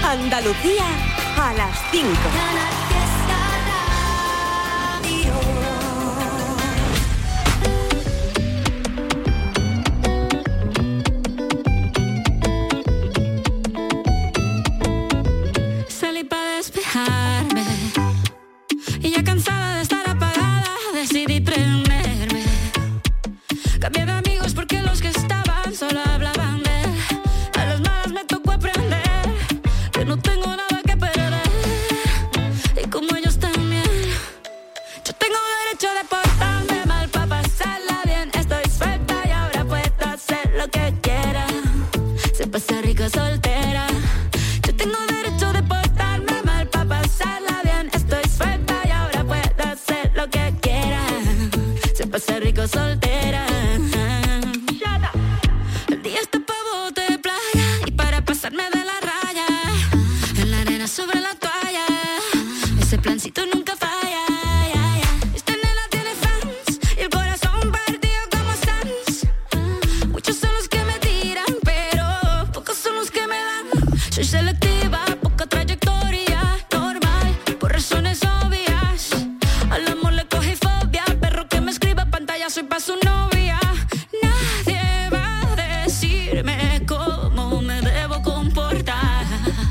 Andalucía a las 5. Salí para despejarme y ya cansada de estar apagada decidí prenderme. Cambié de amigos porque los que estaban solo hablaban de él. A las malas me tocó aprender que no tengo nada que perder. Y como ellos también, yo tengo derecho de portarme mal para pasarla bien. Estoy suelta y ahora puedo hacer lo que quiera. Se pasa rico soltera. Yo tengo derecho de portarme mal para pasarla bien. Estoy suelta y ahora puedo hacer lo que quiera. Se pasa rico soltera. El día está pa' bote de playa y para pasarme de la raya. En la arena sobre la toalla. Ese plancito nunca falla. Esta nena tiene fans y el corazón partido como Sans. Muchos son los que me tiran, pero pocos son los que me dan. Soy selectiva, poca trayectoria, normal, por razones obvias. Al amor le cogí fobia, perro que me escriba pantalla, soy pa' su novia. Nadie va a decirme cómo me debo comportar.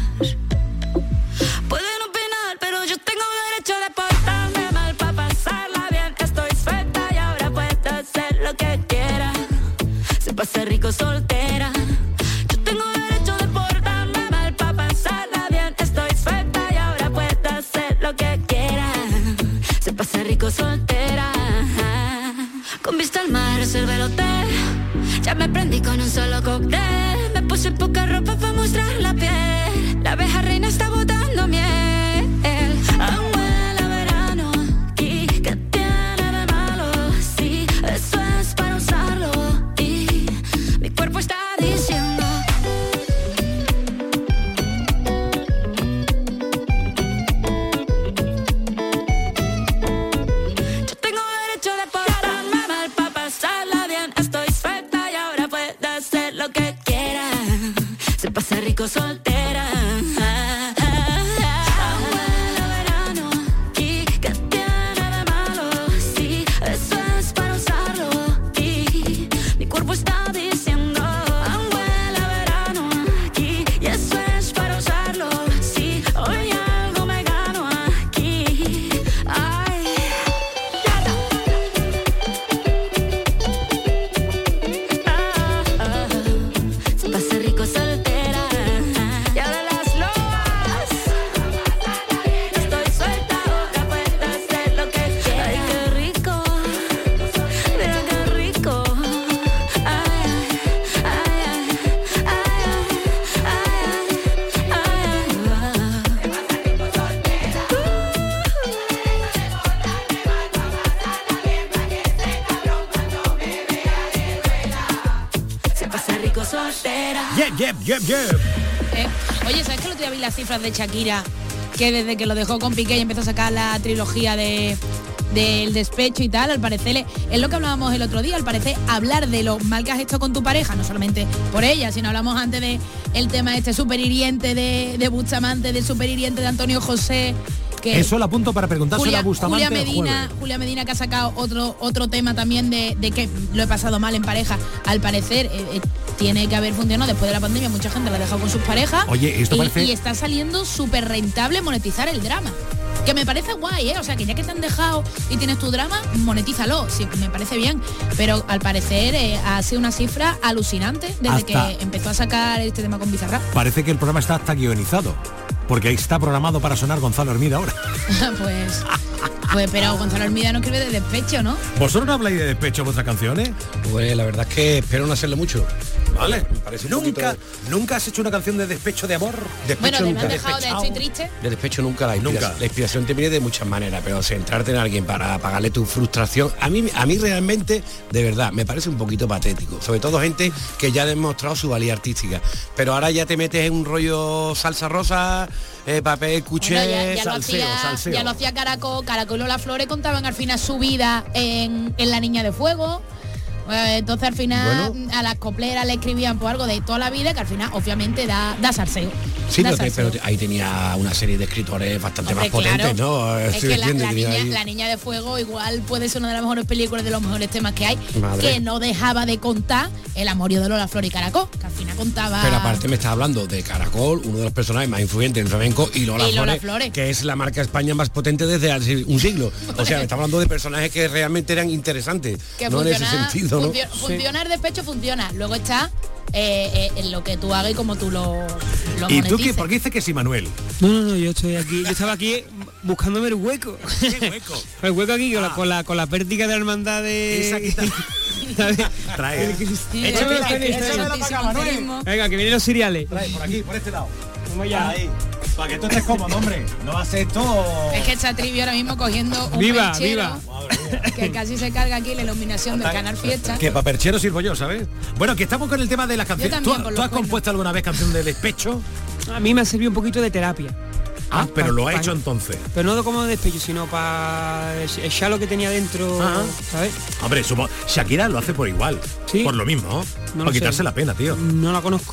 Pueden opinar, pero yo tengo derecho de portarme mal pa' pasarla bien. Estoy suelta y ahora puedo hacer lo que quiera. Se pasa rico soltera. Yo tengo derecho de portarme mal pa' pasarla bien. Estoy suelta y ahora puedo hacer lo que quiera. Se pasa rico soltera. Con vista al mar reservé el hotel. Ya me prendí con un solo cóctel. Me puse poca ropa para mostrar la piel. La abeja reina está botando miel. Aún huele a verano. ¿Y qué tiene de malo? Sí, eso es para usarlo. Y mi cuerpo está diciendo. Yo tengo derecho de portarme mal para pasarla bien. Estoy suelta y ahora puedo hacer lo que quiera. Se pasa rico soltera. Aún huele a verano. ¿Y qué tiene de malo? Sí, eso es para usarlo. Y mi cuerpo está diciendo. Aún huele a verano. Y eso es para usarlo. Sí, hoy algo me gano aquí. Ay. Se pasa rico soltera. Y ahora las loas. Estoy suelta, ahora puedo hacer lo que quiera. Ay, qué rico. Mira qué rico. Ay, ay, ay, ay, se pasa rico soltera. Yep. Oye, ¿sabes que el otro día vi las cifras de Shakira? Que desde que lo dejó con Piqué y empezó a sacar la trilogía del despecho y tal, al parecer, es lo que hablábamos el otro día, al parecer hablar de lo mal que has hecho con tu pareja, no solamente por ella, sino hablamos antes de el tema este súper hiriente de Bustamante, del súper hiriente de Antonio José. Que Eso lo apunto para preguntárselo a Bustamante. Julia Medina, que ha sacado otro tema también de que lo he pasado mal en pareja. Al parecer tiene que haber funcionado después de la pandemia, mucha gente la ha dejado con sus parejas. Oye, esto parece... y está saliendo súper rentable monetizar el drama. Que me parece guay, o sea, que ya que te han dejado y tienes tu drama, monetízalo, sí, me parece bien. Pero al parecer ha sido una cifra alucinante desde que empezó a sacar este tema con Bizarrap. Parece que el programa está hasta guionizado, porque ahí está programado para sonar Gonzalo Hermida ahora. pues pero Gonzalo Hermida no escribe de despecho, ¿no? ¿Vosotros no habláis de despecho en vuestras canciones? Pues la verdad es que espero no hacerlo mucho. Vale, me parece ¿Nunca has hecho una canción de despecho de amor? Despecho Bueno, nunca. me han dejado de estoy triste. De despecho nunca. La inspiración te viene de muchas maneras, pero centrarte en alguien para pagarle tu frustración, a mí realmente, de verdad, me parece un poquito patético. Sobre todo gente que ya ha demostrado su valía artística. Pero ahora ya te metes en un rollo salsa rosa, papel cuché, bueno, salseo. Ya lo hacía Caracol y Lola Flores contaban al final su vida en La Niña de Fuego. Entonces al final a las copleras le escribían por algo de toda la vida que al final obviamente da salseo. Sí, pero ahí tenía una serie de escritores bastante más potentes, ¿no? Es que la Niña de Fuego igual puede ser una de las mejores películas, de los mejores temas que hay, que no dejaba de contar el amorío de Lola Flor y Caracol, que al final contaba... Pero aparte me está hablando de Caracol, uno de los personajes más influyentes en el flamenco, y Lola Flores, que es la marca España más potente desde hace un siglo. O sea, me está hablando de personajes que realmente eran interesantes, que no en ese sentido, ¿no? Funcionar de pecho funciona, luego está en lo que tú hagas y como tú lo ¿Y tú qué? ¿Por qué dices que sí, Manuel? No, yo estaba aquí buscándome el hueco. ¿Qué hueco? El hueco aquí con la pértiga de la hermandad de... Trae. Venga, que vienen los cereales. Trae, por aquí, por este lado. Ahí. Para que tú estés cómodo, hombre. No hace esto. Es que está Trivi ahora mismo cogiendo un perchero que casi se carga aquí la iluminación del Canal Fiesta. Que para perchero sirvo yo, ¿sabes? Bueno, que estamos con el tema de las canciones. ¿Tú has compuesto alguna vez canción de despecho? A mí me ha servido un poquito de terapia. Pero lo ha hecho entonces. Pero no como de despecho, sino para echar lo que tenía dentro, ¿sabes? Hombre, Shakira lo hace por igual. ¿Sí? Por lo mismo. No por quitarse la pena, tío. No la conozco.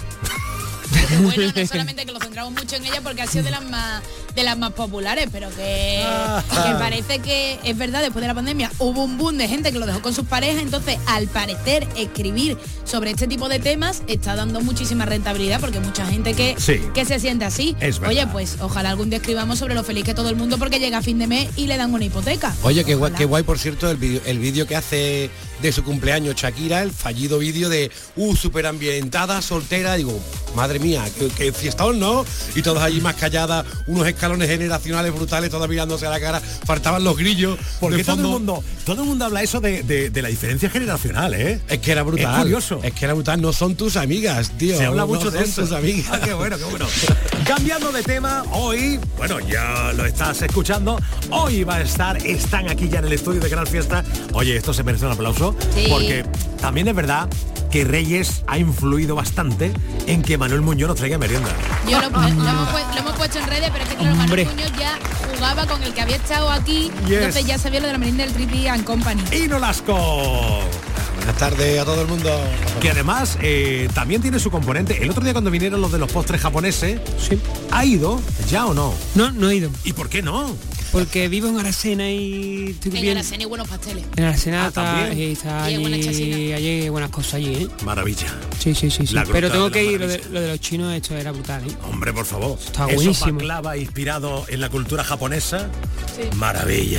Bueno, no solamente que lo centramos mucho en ella porque ha sido de las más populares, pero que parece que es verdad, después de la pandemia hubo un boom de gente que lo dejó con sus parejas, entonces al parecer escribir sobre este tipo de temas está dando muchísima rentabilidad porque mucha gente que se siente así. Oye, pues ojalá algún día escribamos sobre lo feliz que todo el mundo porque llega a fin de mes y le dan una hipoteca. Oye, qué guay, por cierto, el vídeo que hace de su cumpleaños Shakira, el fallido vídeo de súper ambientada, soltera, digo, madre mía, que fiestón, ¿no? Y todas allí más calladas, unos escalones generacionales brutales, todas mirándose a la cara, faltaban los grillos. Porque todo el mundo habla eso de la diferencia generacional, ¿eh? Es que era brutal. Es curioso. Es que era brutal, no son tus amigas, tío. Se habla mucho de eso. Tus amigas. Qué bueno. Cambiando de tema, hoy, bueno, ya lo estás escuchando, hoy están aquí ya en el estudio de Canal Fiesta. Oye, esto se merece un aplauso, porque también es verdad que Reyes ha influido bastante en que Manuel Muñoz nos traiga merienda. Lo hemos puesto en redes, pero es que claro, Manuel Muñoz ya jugaba con el que había estado aquí, entonces ya sabía lo de la merienda del Trivi and Company. Y Nolasco. Buenas tardes a todo el mundo. Que además también tiene su componente. El otro día cuando vinieron los de los postres japoneses, ¿ha ido ya o no? No he ido. ¿Y por qué no? Porque vivo en Aracena y... En Aracena hay buenos pasteles. En Aracena y hay buenas cosas allí, ¿eh? Maravilla. Sí. Pero tengo que ir, lo de los chinos, esto era brutal, ¿eh? Hombre, por favor. Está buenísimo. Baklava inspirado en la cultura japonesa. Maravilla.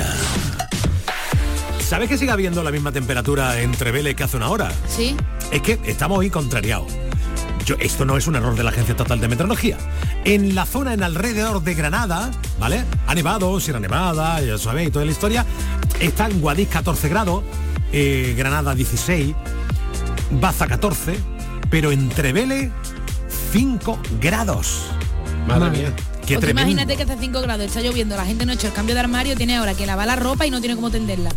¿Sabes que sigue habiendo la misma temperatura entre Vélez que hace una hora? Sí. Es que estamos hoy contrariados. Esto no es un error de la Agencia Estatal de Meteorología. En la zona en alrededor de Granada, ¿vale? Ha nevado, Sierra Nevada, ya sabéis, toda la historia. Está en Guadix 14 grados, Granada 16, Baza 14, pero entre Vélez 5 grados. Madre mía. Qué tremendo. Imagínate que hace 5 grados, está lloviendo, la gente no ha hecho el cambio de armario, tiene ahora que lavar la ropa y no tiene cómo tenderla.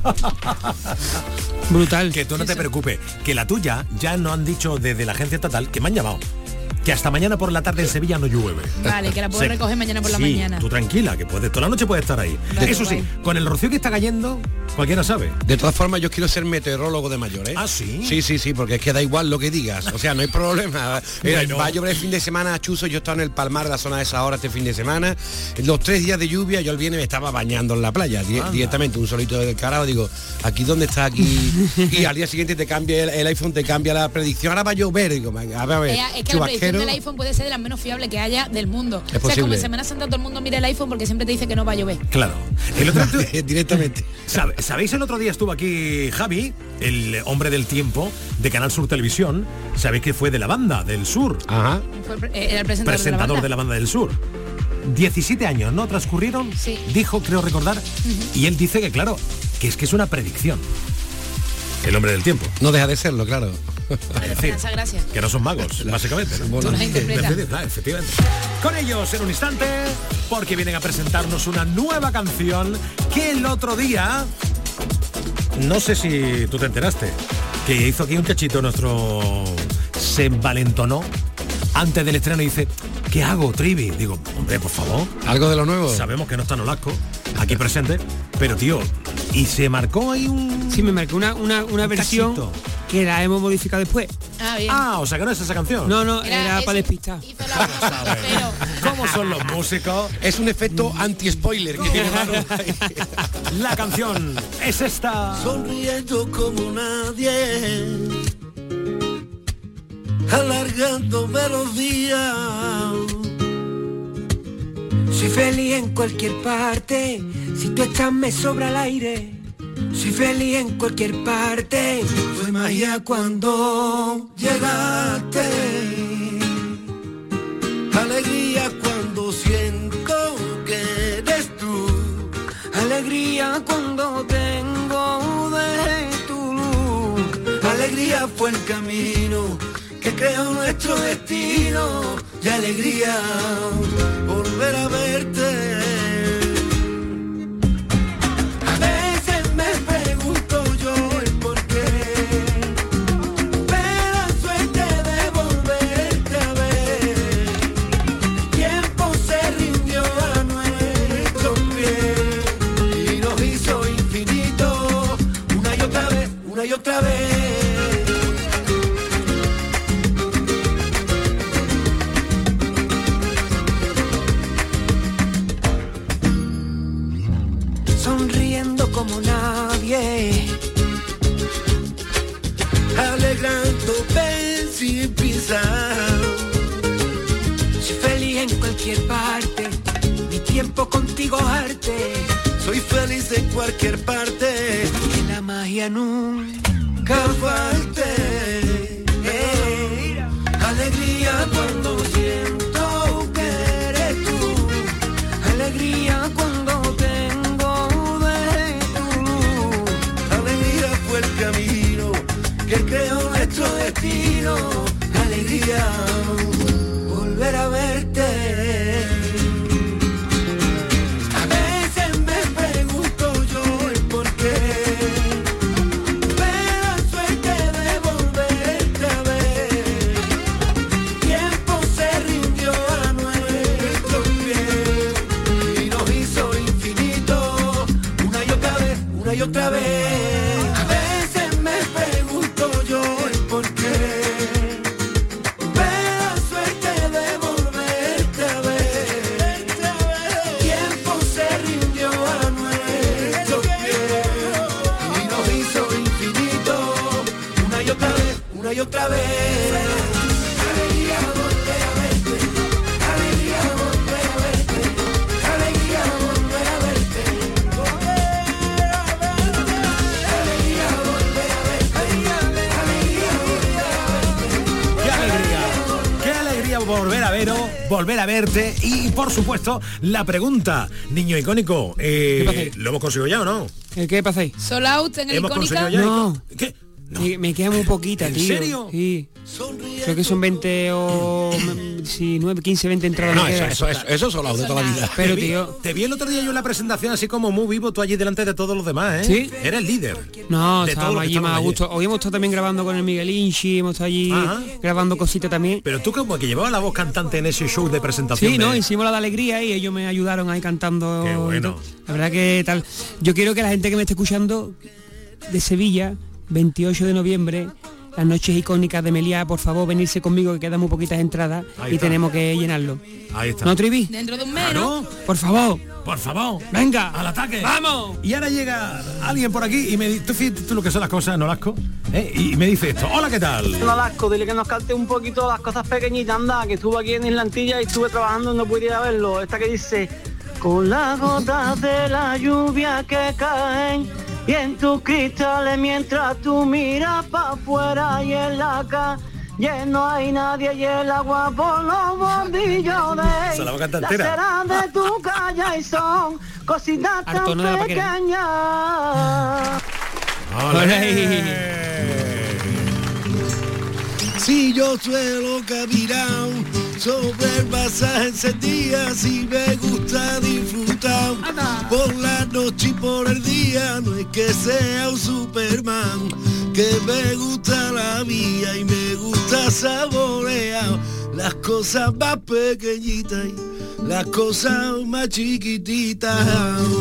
Brutal. Que tú no te preocupes, que la tuya ya no han dicho desde la agencia estatal, que me han llamado, que hasta mañana por la tarde en Sevilla no llueve. Vale, que la puedo recoger mañana por la mañana. Tú tranquila, que toda la noche puede estar ahí. Vale, eso sí, con el rocío que está cayendo, cualquiera sabe. De todas formas, yo quiero ser meteorólogo de mayor, ¿eh? ¿Ah, sí? Sí, porque es que da igual lo que digas. O sea, no hay problema. Va a llover el fin de semana, Chuso, yo estaba en el Palmar, la zona de esa hora este fin de semana. Los 3 días de lluvia, yo el viernes me estaba bañando en la playa, directamente, un solito del carajo, digo, ¿aquí dónde está aquí? Y al día siguiente te cambia el iPhone, te cambia la predicción, ahora va a llover, digo, a ver, es que la predicción del iPhone puede ser de las menos fiables que haya del mundo. Es posible. Como en Semana Santa todo el mundo mira el iPhone porque siempre te dice que no va a llover. Claro. El otro directamente. ¿Sabéis? El otro día estuvo aquí Javi, el hombre del tiempo de Canal Sur Televisión. ¿Sabéis que fue de la banda del sur? Ajá. Era el presentador de la banda del sur. 17 años, ¿no? Transcurrieron. Sí. Dijo, creo recordar, y él dice que claro, que es una predicción. El hombre del tiempo. No deja de serlo, claro. Es decir, que no son magos, básicamente, ¿no? Bueno, efectivamente. Con ellos en un instante, porque vienen a presentarnos una nueva canción que el otro día, no sé si tú te enteraste, que hizo aquí un cachito nuestro, se envalentonó antes del estreno y dice, ¿qué hago, Trivi? Digo, hombre, por favor. ¿Algo de lo nuevo? Sabemos que no está Nolasco aquí presente, pero tío, y se marcó ahí un... Sí, me marcó una versión... Cachito. que la hemos modificado después. Ah, bien. O sea que no es esa canción. No, era para despistar. Hizo la cosa, pero... ¿Cómo son los músicos? Es un efecto anti-spoiler que tiene Manu. La canción es esta. Sonriendo como nadie, alargándome los días. Soy feliz en cualquier parte, si tú estás me sobra el aire. Soy feliz en cualquier parte, Fue magia cuando llegaste, alegría cuando siento que eres tú, alegría cuando tengo de tu luz. alegría fue el camino que creó nuestro destino, y alegría volver a verte. A veces me pregunto yo el porqué, pero la suerte de volverte a ver. El tiempo se rindió a nuestros pies y nos hizo infinito, una y otra vez, una y otra vez. Sonriendo como nadie, alegrándote sin pisar. soy feliz en cualquier parte, mi tiempo contigo es arte, Soy feliz en cualquier parte, y la magia nunca falte. Alegría cuando siento que eres tú, alegría cuando tengo de tu luz. alegría fue el camino que creó nuestro destino, alegría volver a verte. A veces me pregunto yo el porqué, pero la suerte de volverte a ver. Tiempo se rindió a nuestros pies y nos hizo infinito, una y otra vez, una y otra vez. A veces me pregunto yo el porqué, pero la suerte de volverte a ver. Tiempo se rindió a nuestros pies y nos hizo infinito, una y otra vez, una y otra vez. Alegría volver a verte, alegría volver a verte, alegría volver a verte, alegría volver a verte, alegría volver a verte. Qué alegría volver a verte. Y por supuesto, la pregunta, niño icónico, pasa? ¿lo hemos conseguido ya o no? ¿Qué pasa ahí? Sold out en el ¿Hemos Icónica. conseguido ya? No. ¿Qué? No. Me queda muy poquita, ¿En tío. serio? Sí. Creo que son 20 o... sí, 9, 15, 20 entradas. No, me quedan. eso solo de toda la vida. Pero, Te vi- tío... Te vi el otro día yo en la presentación así como muy vivo, tú allí delante de todos los demás, ¿eh? ¿Sí? Era el líder. No, de todos estábamos los que allí más estaban a allí. gusto. Hoy hemos estado también grabando con el Miguel Inchi, hemos estado allí Ajá. grabando cositas también. Pero tú como que llevabas la voz cantante en ese show de presentación. Sí, ¿no? de- Hicimos la de alegría y ellos me ayudaron ahí cantando. Qué bueno. La verdad que tal. Yo quiero que la gente que me esté escuchando de Sevilla, 28 de noviembre, las noches icónicas de Meliá, por favor, venirse conmigo que quedan muy poquitas entradas Ahí y está. tenemos que llenarlo. Ahí está. ¿No, Trivi? Dentro de un mes, ¿no? Claro, Por favor, por favor. venga. Al ataque. ¡Vamos! Y ahora llega alguien por aquí y me dice, tú fíjate tú lo que son las cosas, no lasco, y me dice esto, hola, ¿qué tal? No Lasco, dile que nos cante un poquito las cosas pequeñitas, anda, que estuve aquí en Islantilla y estuve trabajando y no pude ir a verlo. Esta que dice, con las gotas de la lluvia que caen y en tus cristales mientras tú miras para afuera y en la calle no hay nadie y el agua por los bombillos de Se la va a cantar la entera. cera de tu calle y son cositas tan Artono de la Paquera. pequeñas. Si yo suelo caminar sobre el pasaje encendidas y me gusta disfrutar por la noche y por el día, no es que sea un Superman, que me gusta la vida y me gusta saborear las cosas más pequeñitas y las cosas más chiquititas.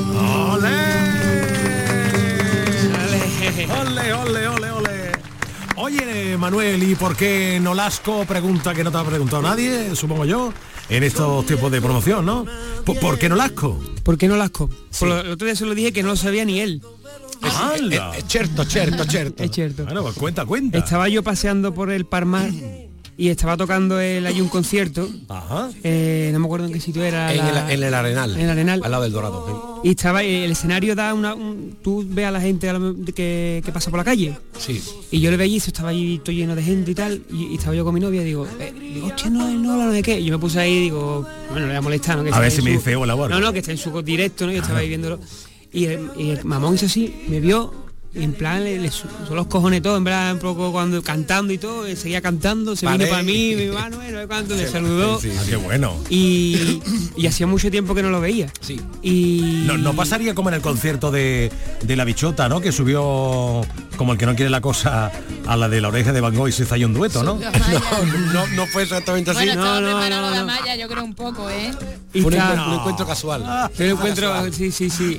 ¡Ole! ¡Ole, ole, ole, ole! Oye, Manuel, ¿y por qué Nolasco? Pregunta que no te ha preguntado nadie, supongo yo, en estos tiempos de promoción, ¿no? ¿Por qué Nolasco? ¿Por qué Nolasco? Sí. Por el otro día se lo dije que no lo sabía ni él. Es cierto. Es cierto. Bueno, pues cuenta. Estaba yo paseando por el Parmar y estaba tocando hay un concierto. Ajá. No me acuerdo en qué sitio era. En el Arenal. En el Arenal. Al lado del Dorado. Y estaba el escenario da tú ves a la gente que pasa por la calle. Sí. Y yo le veía y estaba ahí todo lleno de gente y tal. Y estaba yo con mi novia y digo, hostia, no, ¿de qué? Y yo me puse ahí y digo, bueno, le voy a molestar, ¿no? Que a ver si me dice hola, bueno. No, que está en su directo, ¿no? Yo estaba ahí viéndolo. Y el mamón hizo así, me vio. Y en plan le son los cojones todo, en verdad, un poco cuando cantando y todo, seguía cantando, se vino para mí, mi mano, no sé cuánto, me saludó. Sí, qué bueno. Y hacía mucho tiempo que no lo veía. Sí. Y no pasaría como en el concierto de La Bichota, ¿no? Que subió como el que no quiere la cosa a la de La Oreja de Van Gogh y se hizo ahí un dueto, ¿no? No fue exactamente así. Bueno, estaba preparando la malla, yo creo un poco, ¿eh? Y fue un encuentro casual. Fue un encuentro, sí.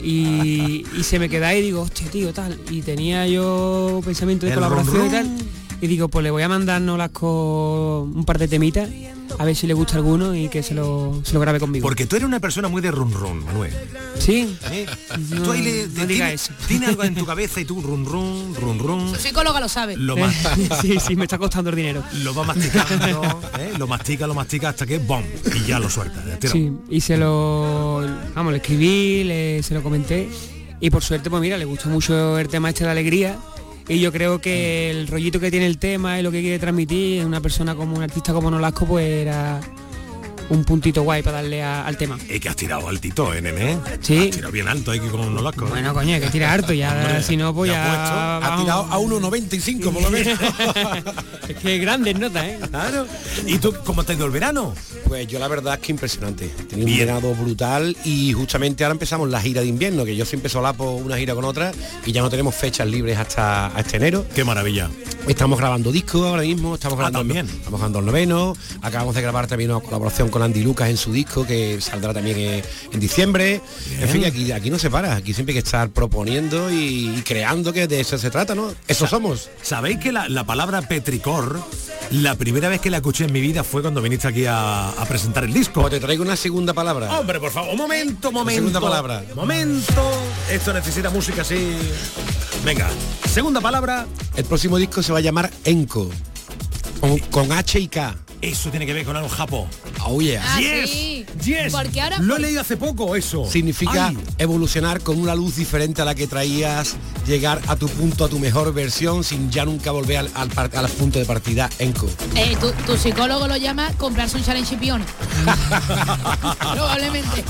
Y se me queda ahí y digo, hostia, tío, tal. Y tenía yo pensamiento de colaboración y tal. Y digo, pues le voy a mandar Nolasco un par de temitas, a ver si le gusta alguno y que se lo grabe conmigo. Porque tú eres una persona muy de run run, Manuel. ¿Sí? Tú ahí no diga eso. Tiene algo en tu cabeza y tú run run. Su psicóloga lo sabe. Sí, me está costando el dinero. Lo va masticando, lo mastica hasta que ¡bom! Y ya lo suelta. Sí, y le escribí, se lo comenté. Y por suerte, pues mira, le gustó mucho el tema de alegría. Y yo creo que el rollito que tiene el tema y lo que quiere transmitir, una persona como un artista como Nolasco, pues era un puntito guay para darle al tema. Es que has tirado altito, nene. Sí. Has tirado bien alto, hay que con Nolasco. Bueno, coño, hay que tirar harto, ya. Hombre, si no, pues ya... Ha tirado a 1,95 por lo menos. Es que grandes notas, ¿eh? Claro. ¿Y tú cómo te ha ido el verano? Pues yo la verdad es que impresionante. Tenía un verano brutal y justamente ahora empezamos la gira de invierno, que yo siempre solapo una gira con otra y ya no tenemos fechas libres hasta enero. Qué maravilla. Estamos grabando discos ahora mismo, estamos grabando el 9º, acabamos de grabar también una colaboración con Andy Lucas en su disco que saldrá también en diciembre. Bien. En fin, aquí no se para, aquí siempre hay que estar proponiendo y creando, que de eso se trata, ¿no? Eso somos. ¿Sabéis que la palabra petricor, la primera vez que la escuché en mi vida fue cuando viniste aquí a presentar el disco? Pues te traigo una segunda palabra. Hombre, por favor, un momento. Segunda palabra. Momento. Esto necesita música así. Venga, segunda palabra. El próximo disco se va a llamar Enco. Con H y K. Eso tiene que ver con algo japo. Oh yeah. Yes. Porque ahora lo he leído hace poco eso. Significa evolucionar con una luz diferente a la que traías, llegar a tu punto, a tu mejor versión, sin ya nunca volver al punto de partida. Enco. Tu psicólogo lo llama comprarse un challenge chipión. Probablemente.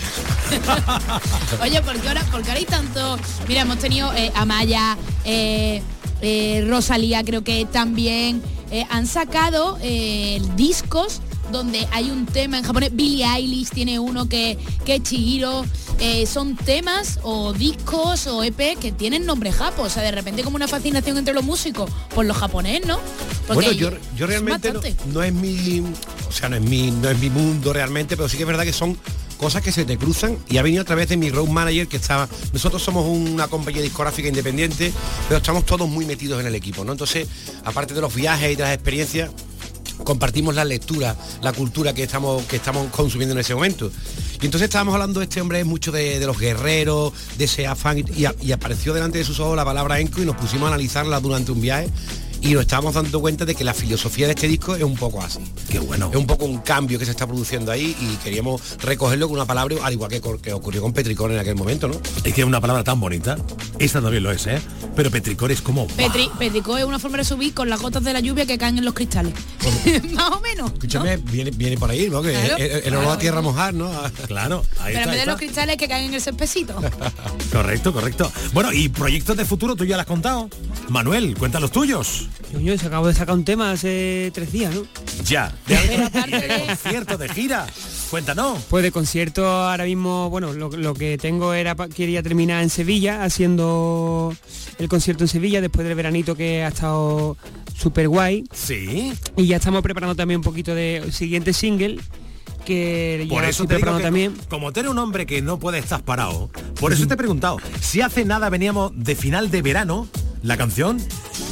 Oye, porque ahora hay tanto. Mira, hemos tenido Amaya, Rosalía, creo que también han sacado discos donde hay un tema en japonés. Billie Eilish tiene uno que es Chihiro. Son temas o discos o EP que tienen nombre japo. O sea, de repente como una fascinación entre los músicos por los japonés, ¿no? Porque bueno, yo realmente no es mi mundo realmente, pero sí que es verdad que son cosas que se te cruzan y ha venido a través de mi road manager, que estaba. Nosotros somos una compañía discográfica independiente, pero estamos todos muy metidos en el equipo, ¿no? Entonces, aparte de los viajes y de las experiencias, compartimos la lectura, la cultura que estamos consumiendo en ese momento. Y entonces estábamos hablando, este hombre es mucho de los guerreros, de ese afán, y apareció delante de sus ojos la palabra Enco y nos pusimos a analizarla durante un viaje. Y nos estábamos dando cuenta de que la filosofía de este disco es un poco así. Qué bueno. Es un poco un cambio que se está produciendo ahí y queríamos recogerlo con una palabra, al igual que ocurrió con Petricor en aquel momento, ¿no? Es que es una palabra tan bonita. Esta también lo es, ¿eh? Pero Petricor es como... Petricor es una forma de subir con las gotas de la lluvia que caen en los cristales. Más o menos. Escúchame, ¿no? viene por ahí, ¿no? Que claro, el olor a tierra mojar, ¿no? Claro. Ahí pero está, en vez de los cristales que caen en el cespecito. Correcto. Bueno, y proyectos de futuro, tú ya lo has contado. Manuel, cuenta los tuyos. Yo acabo de sacar un tema hace 3 días, ¿no? Ya. De concierto, de gira. Cuéntanos. Pues de concierto ahora mismo, bueno, lo que tengo quería terminar en Sevilla, haciendo el concierto en Sevilla después del veranito que ha estado súper guay. Sí. Y ya estamos preparando también un poquito de siguiente single, que por ya eso estoy te preparando digo que, también. como tú eres un hombre que no puede estar parado, por eso te he preguntado, si hace nada veníamos de final de verano, la canción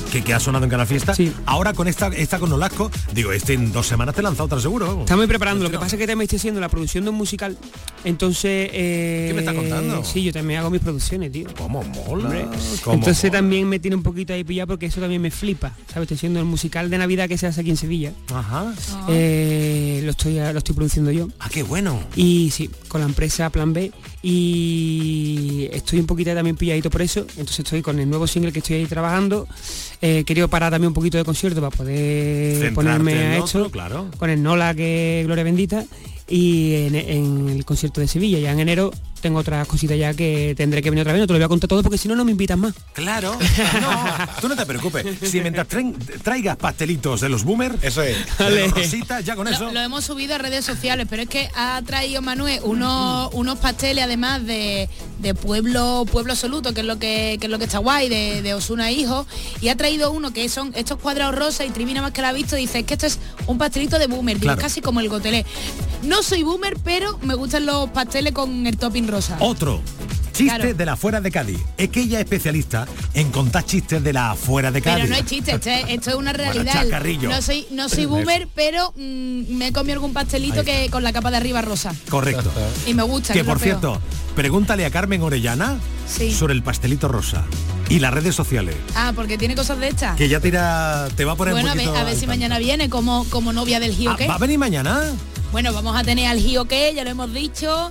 que ha sonado en Canal Fiesta. Sí. Ahora con esta con Nolasco, digo, en 2 semanas te he lanzado otra seguro. Estamos preparando, lo que pasa es que también estoy haciendo la producción de un musical, entonces... ¿Qué me estás contando? Sí, yo también hago mis producciones, tío. ¿Cómo mola? Entonces también me tiene un poquito ahí pillado porque eso también me flipa, ¿sabes? Estoy haciendo el musical de Navidad que se hace aquí en Sevilla. Ajá. Lo estoy produciendo yo. Ah, qué bueno. Y sí, con la empresa Plan B, y estoy un poquito también pilladito por eso. Entonces estoy con el nuevo single que estoy ahí trabajando. Quería parar también un poquito de concierto para poder Centrarte ponerme en a otro, esto, claro. con el Nola, que Gloria Bendita, y en el concierto de Sevilla. Ya en enero tengo otras cositas ya que tendré que venir otra vez. No te lo voy a contar todo porque si no, no me invitan más. Claro. No, tú no te preocupes. Si mientras traigas pastelitos de los Boomers, eso es. De los Rositas, ya con eso. Lo hemos subido a redes sociales, pero es que ha traído Manuel unos pasteles además de pueblo absoluto, que es lo que está guay, de Osuna Hijo, y ha traído uno que son estos cuadrados rosas, y Trivi nada más que lo ha visto dice que esto es un pastelito de boomer, digo, casi como el gotelé. No soy boomer, pero me gustan los pasteles con el topping rosa. Otro chiste de la afuera de Cádiz. Es que ella es especialista en contar chistes de la afuera de Cádiz. Pero no hay chistes, esto es una realidad. Bueno, chacarrillo. No soy boomer, pero me he comido algún pastelito que con la capa de arriba rosa. Correcto. Y me gusta. Que por cierto, pregúntale a Carmen Orellana sobre el pastelito rosa y las redes sociales. Ah, porque tiene cosas de estas. Que ya te va a poner bueno, un poquito a ver si mañana viene como novia del Gio. ¿Va a venir mañana? Bueno, vamos a tener al Gio, que ya lo hemos dicho.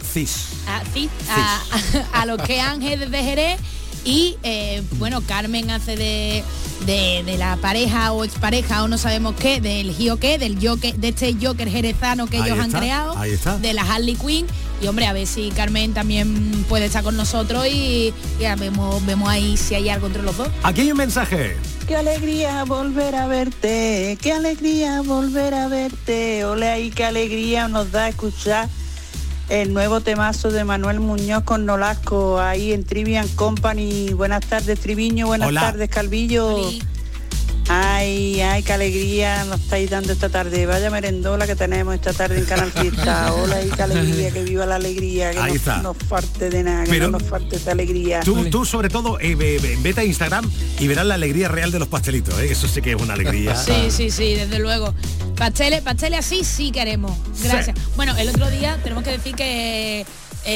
A los que Ángel desde Jerez. Y bueno, Carmen hace de la pareja o expareja o no sabemos qué, del Gio, del Joker, de este Joker jerezano que ellos han creado, de la Harley Quinn. Y hombre, a ver si Carmen también puede estar con nosotros y ya vemos ahí si hay algo entre los dos. Aquí hay un mensaje. Qué alegría volver a verte, qué alegría volver a verte. Ole ahí, qué alegría nos da escuchar el nuevo temazo de Manuel Muñoz con Nolasco ahí en Trivian Company. Buenas tardes, Triviño, buenas tardes, Calvillo. Oli. Ay, qué alegría nos estáis dando esta tarde. Vaya merendola que tenemos esta tarde en Canal Fiesta. Hola, y qué alegría, que viva la alegría, que no nos falte de nada, que no nos falte esta alegría. Tú sobre todo, vete a Instagram y verás la alegría real de los pastelitos, ¿eh? Eso sí que es una alegría. Sí, desde luego. Pasteles así sí queremos. Gracias. Sí. Bueno, el otro día tenemos que decir que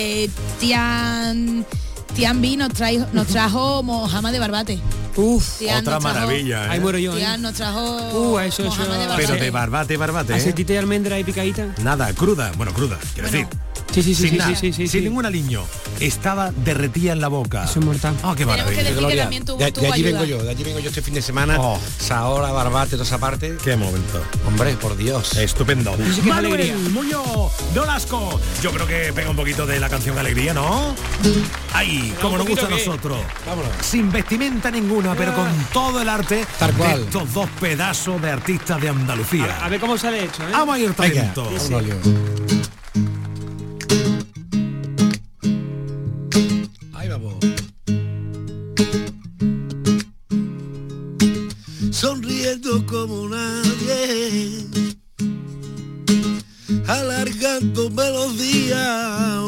Tian B nos trajo mojama de barbate. Otra maravilla, ¿eh? Ahí muero yo. Tian nos trajo eso. Pero de barbate, ¿Acetita de almendra y picadita? Nada, cruda, quiero decir. Sí, sin ningún aliño. Estaba derretida en la boca. Eso es mortal. Oh, qué maravilla. De allí vengo yo este fin de semana. Saora, barbate, toda esa parte. Qué momento. Hombre, por Dios. Estupendo. Manuel Muñoz, Nolasco. Yo creo que pega un poquito de la canción Alegría, ¿no? Ay, como nos gusta a nosotros. Vámonos. Sin vestimenta ninguna, pero con todo el arte. Tal cual. De estos dos pedazos de artistas de Andalucía. A ver cómo sale hecho, ¿eh? Vamos a ir talento. Ahí vamos. Sonriendo como nadie, alargándome los días.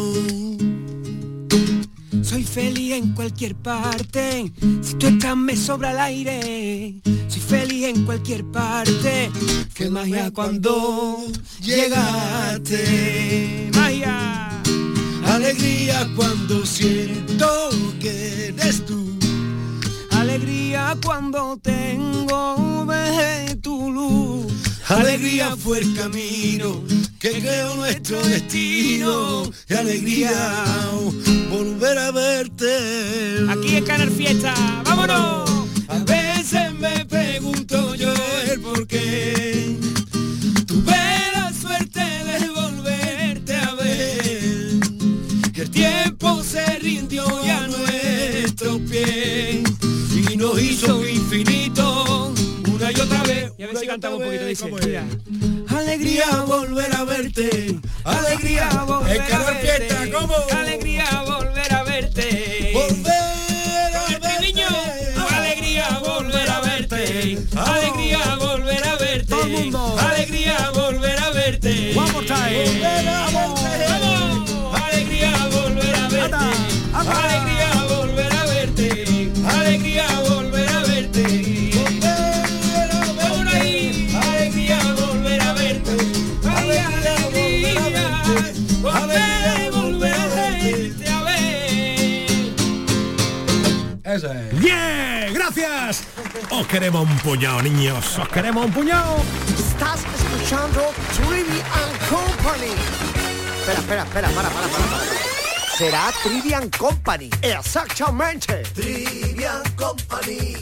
Soy feliz en cualquier parte, si tú estás me sobra el aire. Soy feliz en cualquier parte, qué magia cuando llegaste. Magia. Alegría cuando siento que eres tú. Alegría cuando tengo de tu luz. Alegría fue el camino que creó nuestro destino. Y alegría volver a verte. Aquí en Canal Fiesta, vámonos. A veces me pregunto yo el por qué. Tuve la suerte de volverte a ver. Que el tiempo se rindió ya a nuestros pies y nos hizo infinito una y otra vez. Y a ver si cantamos un poquito, dice. Alegría volver a verte. Alegría volver a verte. ¿Cómo? Alegría volver a verte. Volver a verte. Alegría volver a verte. Alegría volver a verte. Todo el mundo. Alegría volver a verte. One more time. Volver a verte. Alegría volver a verte. Alegría volver a verte. Alegría volver a verte. Eso es. ¡Bien! ¡Gracias! Os queremos un puñado, niños. Os queremos un puñado. Estás escuchando Trivian Company. Espera, para. Será Trivian Company. Exactamente. Trivian Company.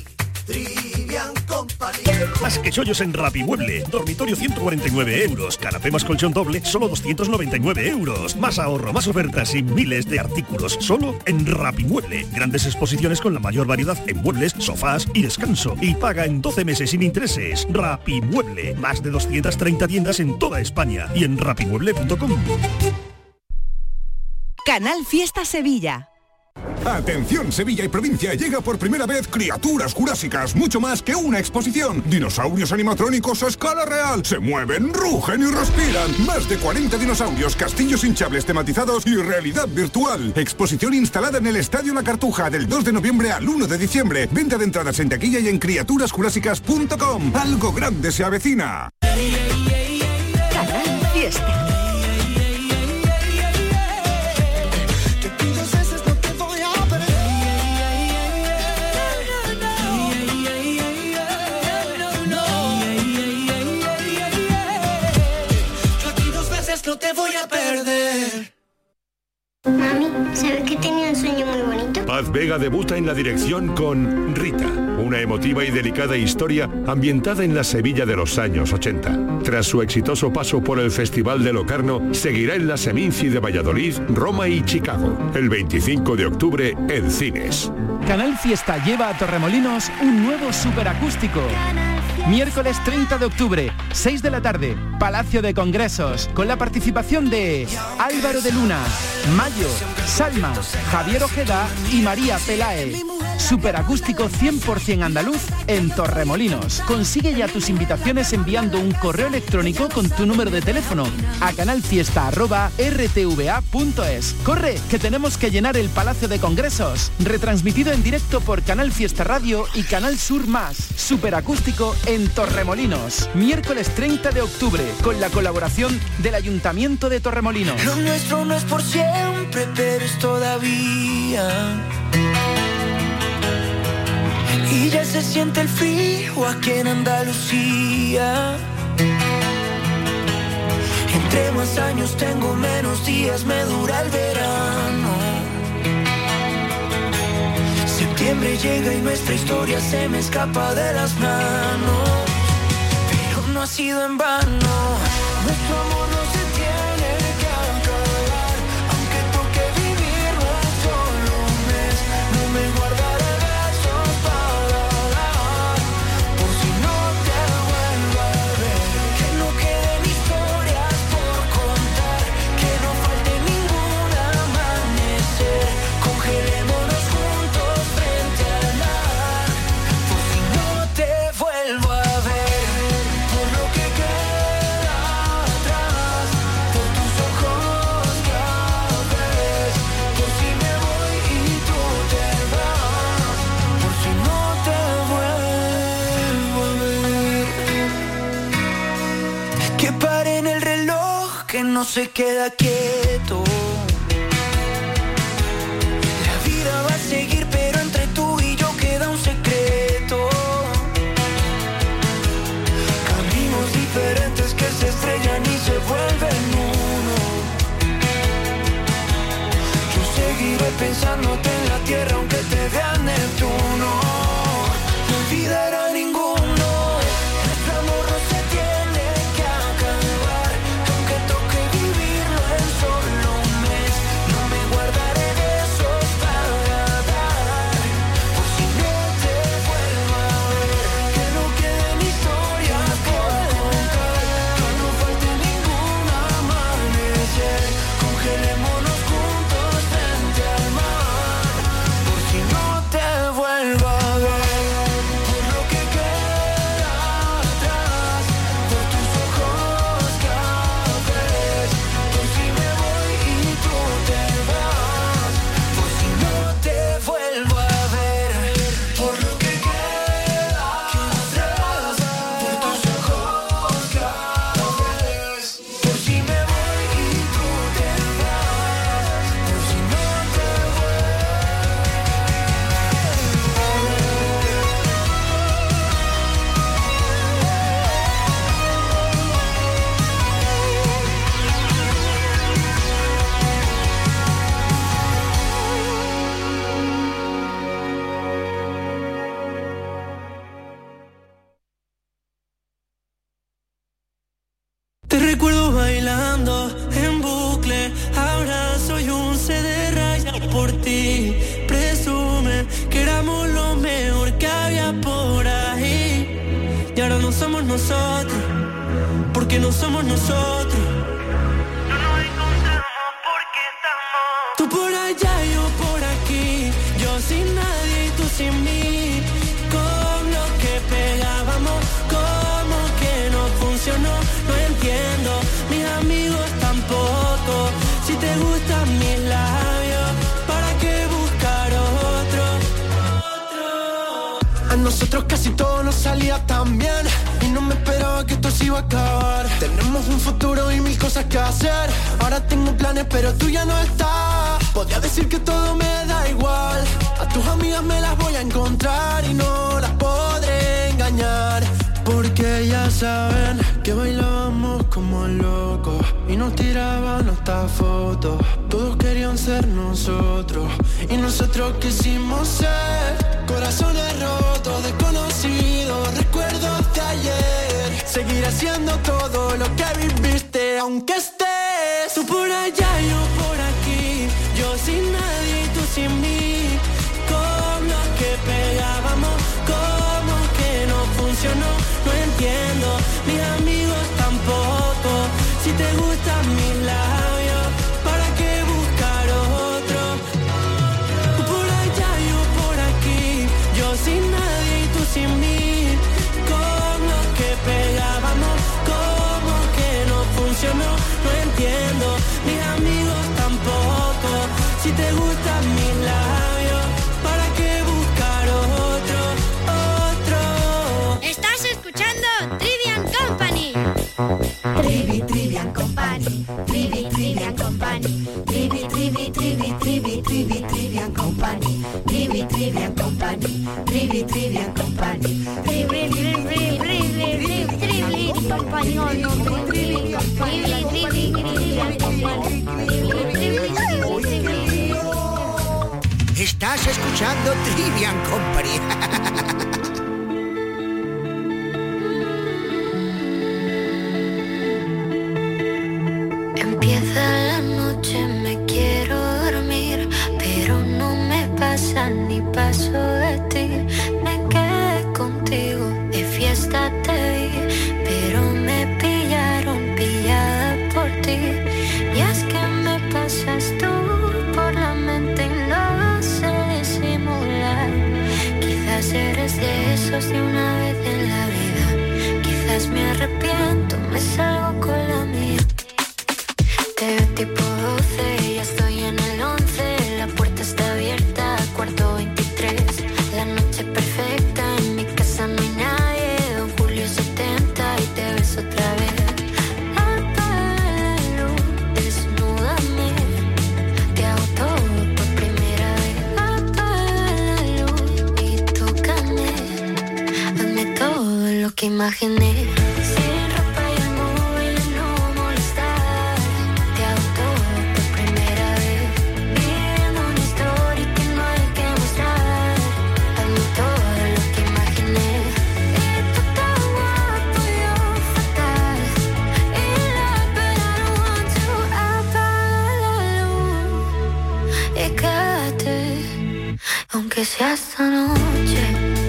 Más que chollos en Rapimueble. Dormitorio 149 euros. Canapé más colchón doble, solo 299 euros. Más ahorro, más ofertas y miles de artículos. Solo en Rapimueble. Grandes exposiciones con la mayor variedad en muebles, sofás y descanso. Y paga en 12 meses sin intereses. Rapimueble. Más de 230 tiendas en toda España. Y en rapimueble.com. Canal Fiesta Sevilla. Atención, Sevilla y provincia, llega por primera vez Criaturas Jurásicas, mucho más que una exposición. Dinosaurios animatrónicos a escala real, se mueven, rugen y respiran. Más de 40 dinosaurios, castillos hinchables tematizados y realidad virtual. Exposición instalada en el Estadio La Cartuja del 2 de noviembre al 1 de diciembre. Venta de entradas en taquilla y en criaturasjurásicas.com. Algo grande se avecina. Canal Fiesta. No te voy a perder. Mami, ¿sabes que tenía un sueño muy bonito? Paz Vega debuta en la dirección con Rita, una emotiva y delicada historia ambientada en la Sevilla de los años 80. Tras su exitoso paso por el Festival de Locarno, seguirá en la Seminci de Valladolid, Roma y Chicago. El 25 de octubre en cines. Canal Fiesta lleva a Torremolinos un nuevo superacústico. Miércoles 30 de octubre, 6 de la tarde, Palacio de Congresos, con la participación de Álvaro de Luna, Mayo, Salma, Javier Ojeda y María Pelae. Superacústico 100% andaluz en Torremolinos. Consigue ya tus invitaciones enviando un correo electrónico con tu número de teléfono a canalfiesta@rtva.es. ¡Corre, que tenemos que llenar el Palacio de Congresos! Retransmitido en directo por Canal Fiesta Radio y Canal Sur Más. Superacústico en Torremolinos. Miércoles 30 de octubre, con la colaboración del Ayuntamiento de Torremolinos. Lo nuestro no es por siempre, pero es todavía. Y ya se siente el frío aquí en Andalucía. Entre más años tengo, menos días me dura el verano. Septiembre llega y nuestra historia se me escapa de las manos. Pero no ha sido en vano. Nuestro amor no se tiene que acabar. Aunque toque vivirlo en solo un mes, no me guardaré besos para dar, por si no te vuelvo a ver. Que no queden historias por contar, que no falte ningún amanecer. Congelémonos juntos frente al mar, por si no te vuelvo a ver. Por lo que queda atrás, por tus ojos ya ves. Por si me voy y tú te vas, por si no te vuelvo a ver. Que pare en el reloj, que no se queda quieto. La vida va a seguir, pero entre tú y yo queda un secreto. Caminos diferentes que se estrellan y se vuelven uno. Yo seguiré pensándote en la tierra aunque te vea Neptuno. No olvidará ninguno. Nuestro amor no se tiene que acabar. Aunque toque vivirlo en solo un mes, no me guardaré besos para dar, por si no te vuelvo a ver. Que no queden historias por contar, que no falte ningún amanecer. Congelémonos juntos frente al mar, por si nosotros, porque no somos nosotros. No nos encontramos porque estamos. Tú por allá, yo por aquí, yo sin nadie y tú sin mí. Con lo que pegábamos, como que no funcionó, no entiendo. Mis amigos tampoco. Si te gustan mis labios, ¿para qué buscar otro? A nosotros casi todo nos salía tan bien y no me esperaba que esto se iba a acabar. Tenemos un futuro y mil cosas que hacer. Ahora tengo planes pero tú ya no estás. Podría decir que todo me da igual. A tus amigas me las voy a encontrar y no las podré engañar. Porque ya saben que bailábamos como locos y nos tiraban hasta fotos. Todos querían ser nosotros y nosotros quisimos ser. Corazones rotos, desconocidos, recuerdos de ayer. Seguir haciendo todo lo que viviste aunque estés. Tú por allá, yo por aquí, yo sin nadie y tú sin mí. Con lo que pegábamos, como que no funcionó, no entiendo. Mis amigos tampoco. Si te gustan mis labios, ¿para qué buscar otro? Tú por allá, yo por aquí, yo sin nadie y tú sin mí. Con lo que pegábamos, como que no funcionó, no entiendo. Mis amigos tampoco. Si te gustan mis labios, ¿para qué buscar otro? Estás escuchando Trivian Company. Trivian Company. Trivian Company. Trivian Company. Trivian Company. Trivian Company. Estás escuchando Trivian Company. Empieza la noche, me quiero dormir, pero no me pasa ni paso de ti. Me quedé contigo, de fiesta te vi, pero me pillaron pillada por ti. Y es que me pasas tú por la mente y no sé disimular. Quizás eres de esos de una vez en la vida. Quizás me arrepiento, me salgo con la mía. Te veo tipo 12, ya estoy en el 11. La puerta está abierta, cuarto 23. La noche perfecta, en mi casa no hay nadie. Don Julio 70 y te ves otra vez. Apaga la luz, desnúdame. Te hago todo por primera vez. Apaga la luz y tócame. Hazme todo lo que imaginé. Aunque sea esta noche.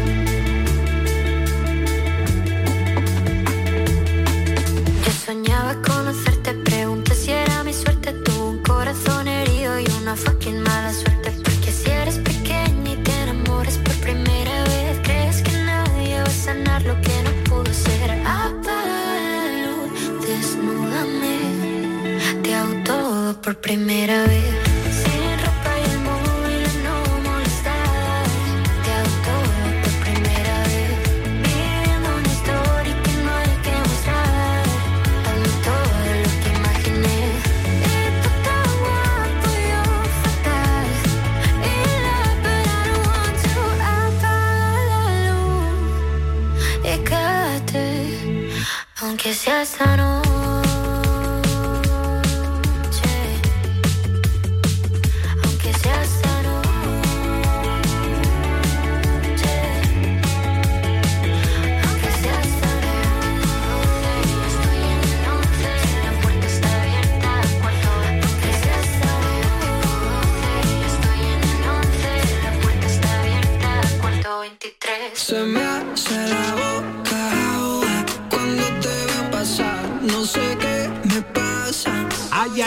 Yo soñaba conocerte, pregunté si era mi suerte. Tuve un corazón herido y una fucking mala suerte. Porque si eres pequeña y te enamoras por primera vez, crees que nadie va a sanar lo que no pudo ser. Apaga la luz, desnúdame. Te hago todo por primera vez. Aunque sea esta noche, aunque sea esta noche, aunque sea esta noche, estoy en el 11, la puerta está abierta, cuarto, aunque sea esta noche, estoy en el 11, la puerta está abierta, cuarto 23. Se me hace la boca agua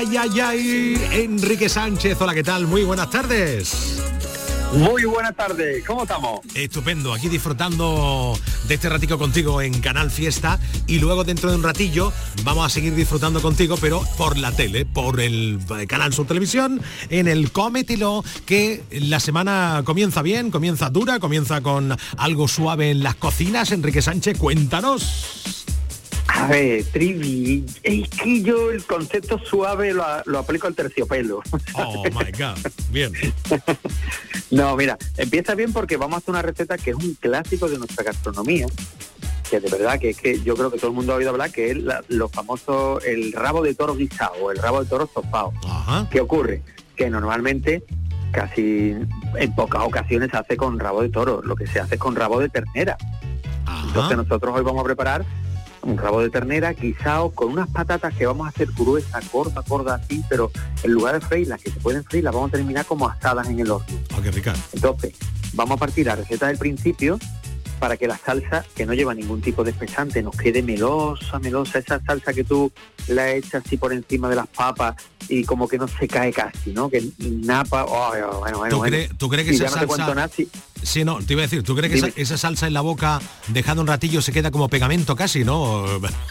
ay. Enrique Sánchez, hola, ¿qué tal? Muy buenas tardes. Muy buenas tardes, ¿cómo estamos? Estupendo, aquí disfrutando de este ratico contigo en Canal Fiesta y luego dentro de un ratillo vamos a seguir disfrutando contigo, pero por la tele, por el Canal Sur Televisión, en el Cómetelo, que la semana comienza bien, comienza dura, comienza con algo suave en las cocinas. Enrique Sánchez, cuéntanos. A ver, Trivi, es que yo el concepto suave lo aplico al terciopelo. Oh my God, bien. No, mira, empieza bien porque vamos a hacer una receta que es un clásico de nuestra gastronomía, que de verdad que es que yo creo que todo el mundo ha oído hablar, que es lo famoso, el rabo de toro guisado, el rabo de toro estofado. Ajá. ¿Qué ocurre? Que normalmente, casi en pocas ocasiones se hace con rabo de toro, lo que se hace es con rabo de ternera. Ajá. Entonces nosotros hoy vamos a preparar un rabo de ternera guisado con unas patatas que vamos a hacer gruesas, gorda así, pero en lugar de freírlas, que se pueden freír, las vamos a terminar como asadas en el horno. Oh, qué rica. Entonces, vamos a partir la receta del principio para que la salsa, que no lleva ningún tipo de espesante, nos quede melosa, esa salsa que tú la echas así por encima de las papas y como que no se cae casi, ¿no? Que napa, bueno. ¿Tú crees que esa salsa... No te cuento nada, sí, no, te iba a decir, ¿tú crees que esa salsa en la boca, dejando un ratillo, se queda como pegamento casi, no?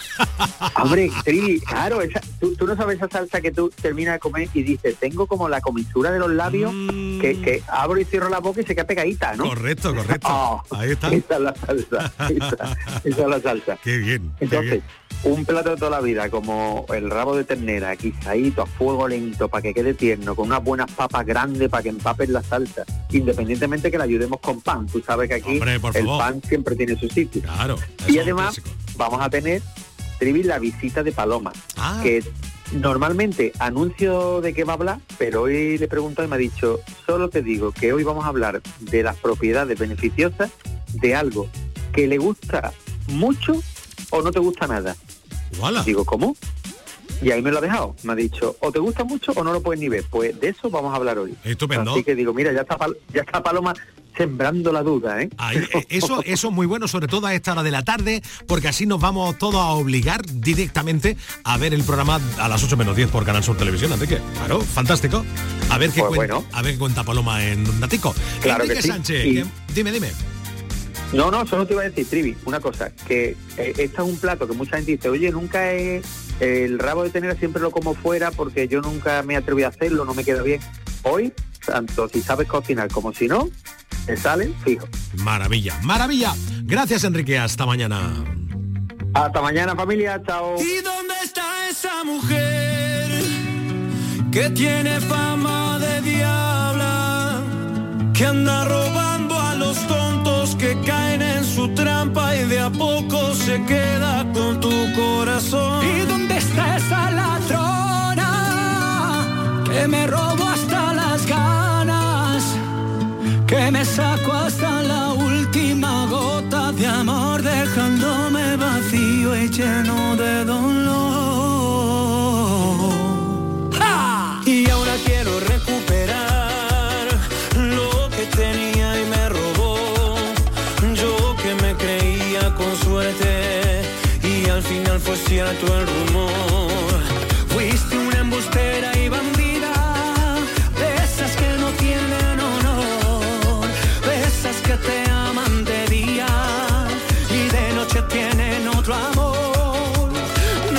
Hombre, sí, claro, tú no sabes esa salsa que tú terminas de comer y dices, tengo como la comisura de los labios que abro y cierro la boca y se queda pegadita, ¿no? Correcto. Ahí está. Esa es la salsa, esa es la salsa. Qué bien. Entonces, un plato de toda la vida como el rabo de ternera, guisadito a fuego lento para que quede tierno, con unas buenas papas grandes para que empapen la salsa, independientemente que la ayudemos con pan. Tú sabes que aquí el pan siempre tiene su sitio. Claro. Y además vamos a tener, Trivi, la visita de Paloma, que normalmente anuncio de qué va a hablar, pero hoy le pregunto y me ha dicho, solo te digo que hoy vamos a hablar de las propiedades beneficiosas de algo que le gusta mucho o no te gusta nada. ¡Wala! Digo, ¿cómo? Y ahí me lo ha dejado. Me ha dicho, o te gusta mucho o no lo puedes ni ver. Pues de eso vamos a hablar hoy. Estupendo. Así que digo, mira, ya está Paloma sembrando la duda, ¿eh? Ahí, eso es muy bueno, sobre todo a esta hora de la tarde, porque así nos vamos todos a obligar directamente a ver el programa a las 8 menos 10 por Canal Sur Televisión. Enrique, claro, fantástico. A ver qué cuenta Paloma en un ratico. Claro Enrique que sí. Sánchez, dime. No, solo te iba a decir, Trivi, una cosa, que este es un plato que mucha gente dice, oye, nunca el rabo de ternera siempre lo como fuera porque yo nunca me atreví a hacerlo, no me queda bien. Hoy, tanto si sabes cocinar como si no, te salen fijo. Maravilla. Gracias, Enrique, hasta mañana. Hasta mañana, familia, chao. ¿Y dónde está esa mujer que tiene fama de diabla, que anda robando a los tontos que caen en su trampa y de a poco se queda con tu corazón? ¿Y dónde está esa ladrona que me robo hasta las ganas, que me saco hasta la última gota de amor, dejándome vacío y lleno de dolor? ¡Ja! Y ahora quiero recuperar lo que tenía y me robó. Yo que me creía con suerte y al final fue cierto el rumor. Fuiste una embustera y bandida, de esas que no tienen honor, de esas que te aman de día y de noche tienen otro amor. No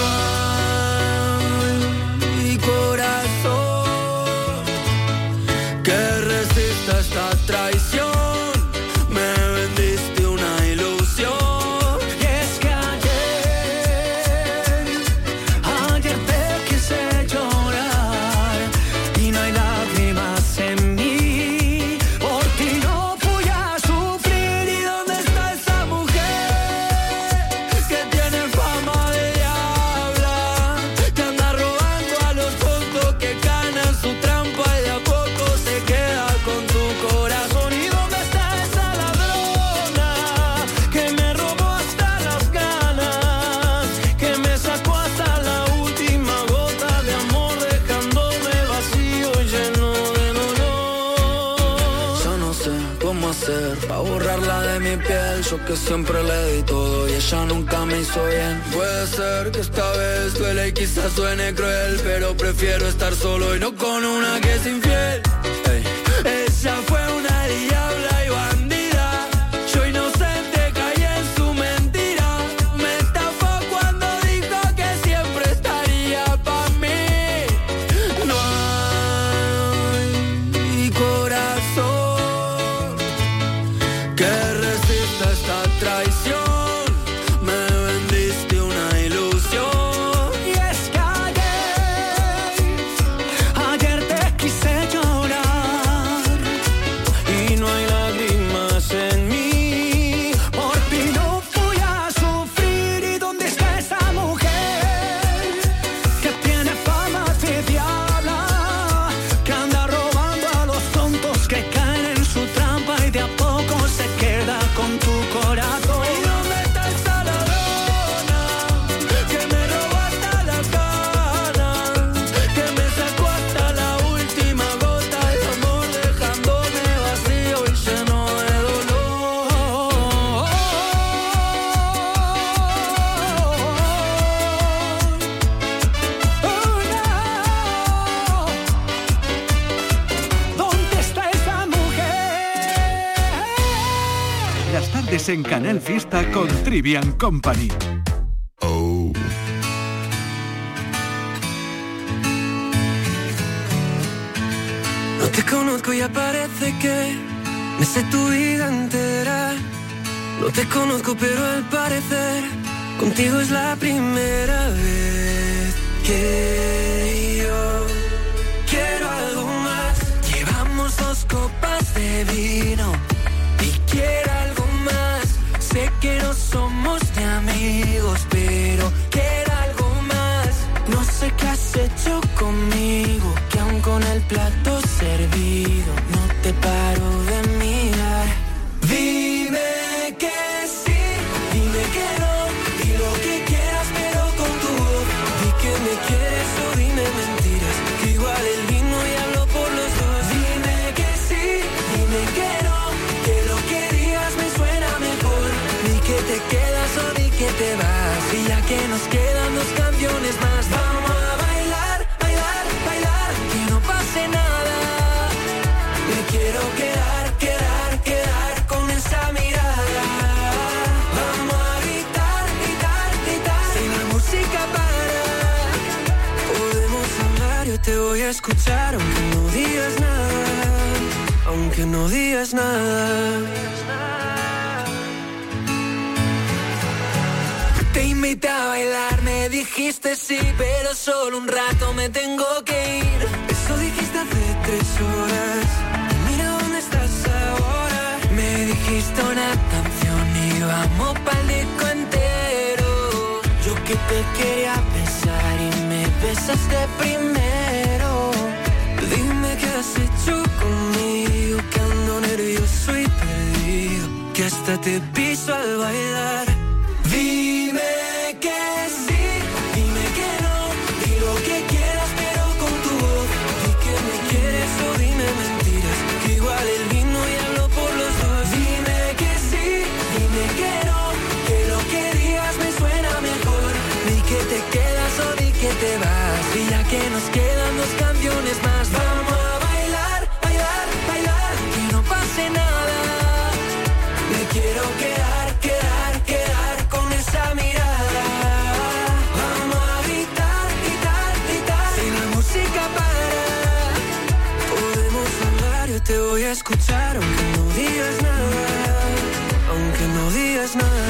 hay corazón que resista esta traición. Me vendiste una ilusión. Y es que ayer hacer para borrarla de mi piel? Yo que siempre le di todo y ella nunca me hizo bien. Puede ser que esta vez duele y quizás suene cruel, pero prefiero estar solo y no con una que es infiel. Ey. Ella fue una diabla y bandida, yo inocente caí en su mentira. Me estafó cuando dijo que siempre estaría pa' mí. No hay corazón que resista esta traición. Me vendiste una ilusión. Y es que ayer te quise llorar y no hay lágrimas en mí. Por ti no voy a sufrir. ¿Y dónde está esa mujer que tiene fama de diabla, que anda robando a los tontos que caen en su trampa y de a poco se queda con tu corazón? ¿Y dónde está esa ladrona que me robó hasta las ganas, que me sacó hasta la última gota de amor, dejándome vacío y lleno de dolor? ¿Dónde está esa mujer? Las tardes en Canal Fiesta con Trivian Company. No te conozco y ya parece que me sé tu vida entera. No te conozco pero al parecer contigo es la primera vez que yo quiero algo más. Llevamos 2 copas de vino y quiero algo más. Sé que no somos de amigos, pero quiero algo más. No sé qué has hecho conmigo, que aún con el plato servido no te paro de mirar. Dime que sí, dime que no, di lo que quieras pero con tu voz. Di que me quieres o dime mentiras, que igual el vino y hablo por los dos. Dime que sí, dime que no, que lo que digas me suena mejor. Di que te quedas o di que te vas, y ya que nos quedan 2 canciones más, vamos a bailar, bailar, bailar, que no pase nada. Me quiero quedar, quedar, quedar con esa mirada. Vamos a gritar, gritar, gritar, si la música para. Podemos hablar, yo te voy a escuchar, aunque no digas nada, aunque no digas nada. Te invité a bailar, me dijiste sí, pero solo un rato me tengo que ir. Eso dijiste hace 3 horas, y mira dónde estás ahora. Me dijiste una canción y vamos pa'l disco entero. Yo que te quería besar y me besaste primero. Dime qué has hecho conmigo, que ando nervioso y perdido, que hasta te piso al bailar. Dime que sí, dime que no, di lo que quieras pero con tu voz. Di que me quieres o dime mentiras, que igual el vino y hablo por los dos. Dime que sí, dime que no, que lo que digas me suena mejor. Di que te quedas o di que te vas, y ya que nos quedan 2 canciones más, vamos a bailar, bailar, bailar, que no pase nada. Me quiero quedar, quedar, quedar con esa mirada. Vamos a gritar, gritar, gritar, si la música para. Podemos hablar, yo te voy a escuchar, aunque no digas nada, aunque no digas nada.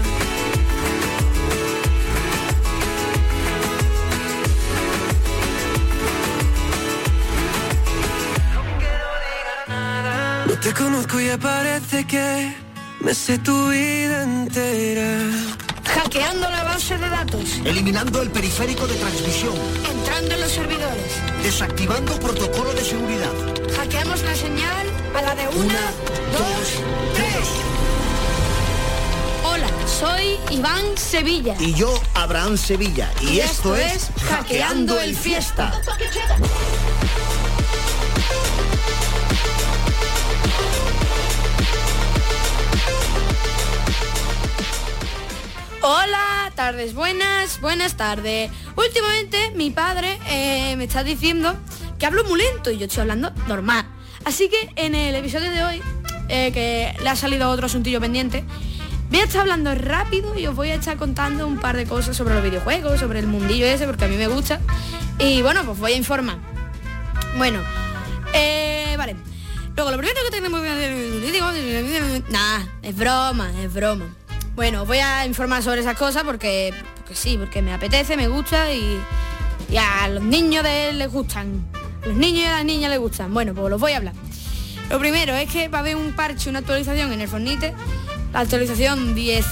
No te conozco y ya parece que me sé tu vida entera. Hackeando la base de datos. Eliminando el periférico de transmisión. Entrando en los servidores. Desactivando protocolo de seguridad. Hackeamos la señal a la de 1, 2, 3. Hola, soy Iván Sevilla. Y yo, Abraham Sevilla. Y esto es Hackeando el Fiesta. Hola, tardes buenas, buenas tardes. Últimamente mi padre me está diciendo que hablo muy lento y yo estoy hablando normal. Así que en el episodio de hoy, que le ha salido otro asuntillo pendiente, voy a estar hablando rápido y os voy a estar contando un par de cosas sobre los videojuegos, sobre el mundillo ese, porque a mí me gusta. Y bueno, pues voy a informar. Bueno, vale. Luego, lo primero que tenemos... Nah, es broma. Bueno, voy a informar sobre esas cosas porque sí, porque me apetece, me gusta y a los niños de él les gustan. A los niños y a las niñas les gustan. Bueno, pues los voy a hablar. Lo primero es que va a haber un parche, una actualización en el Fortnite. La actualización